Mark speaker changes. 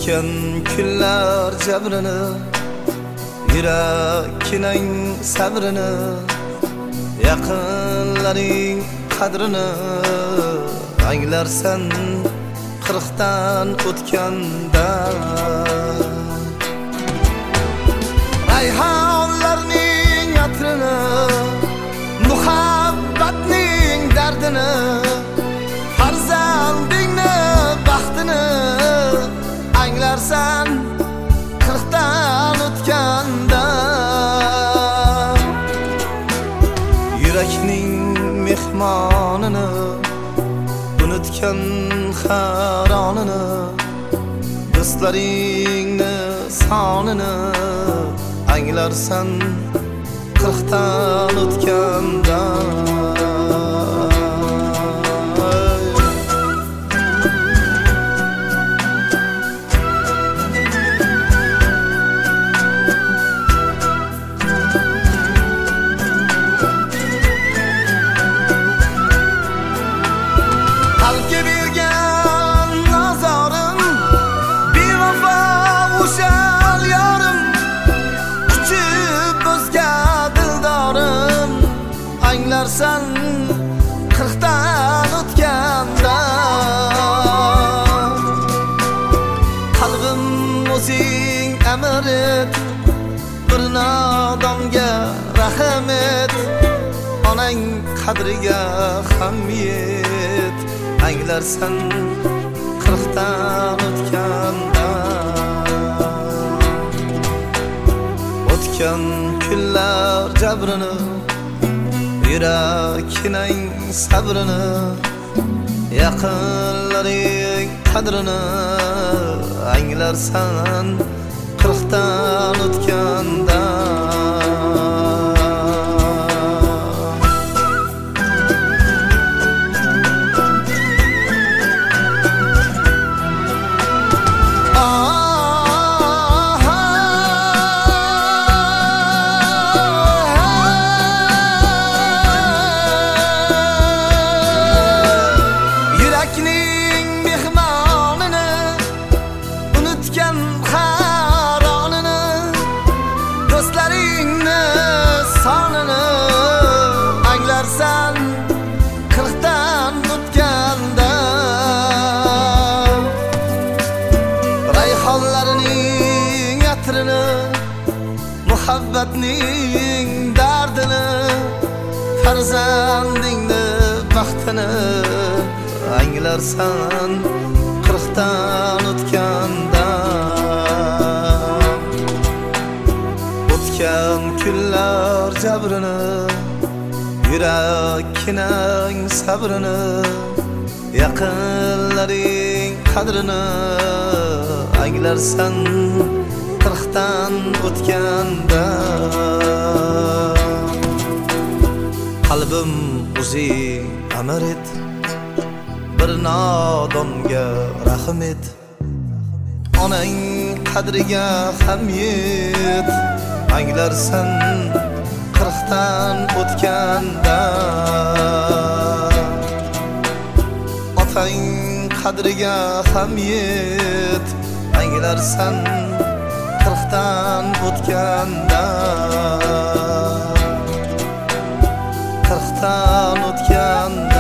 Speaker 1: o'tgan kunlar jabrini, yurakning sabrini, yaqinlaring qadrini anglarsan qirqdan o'tganda. Rayhonlarning atrini, muhabbatning dardini, farzandingni baxtini anglarsan qirqdan o'tganda. Yurakning mehmonini, unutgan haronini, do'stlaringni sonini anglarsan qirqdan o'tganda. Qalbga bergan nazorim, bevafo o'shal yorim, kuchib o'zga dildorim anglarsan qirqdan o'tganda. Qalbim o'zing amr et, bir nodonga rahm et, onang qadriga ham yet anglarsan qirqdan o'tganda. O'tgan kunlar jabrini, yurakning sabrini, yaqinlaring qadrini anglarsan qirqdan o'tganda. Do'stlaringni sonini anglarsan qirqdan o'tganda. Rayhonlarning atrini, muhabbatning dardini, farzandingni baxtini anglarsan qirqdan o'tganda. O'tgan kunlar jabrini, yurakning sabrini, yaqinlaring qadrini anglarsan qirqdan o'tganda. Qalbim o'zing amr et, bir nodonga rahm et, onang qadriga ham yet anglarsan qirqdan o'tganda. Otang qadriga ham yet anglarsan qirqdan o'tganda. Qirqdan o'tganda.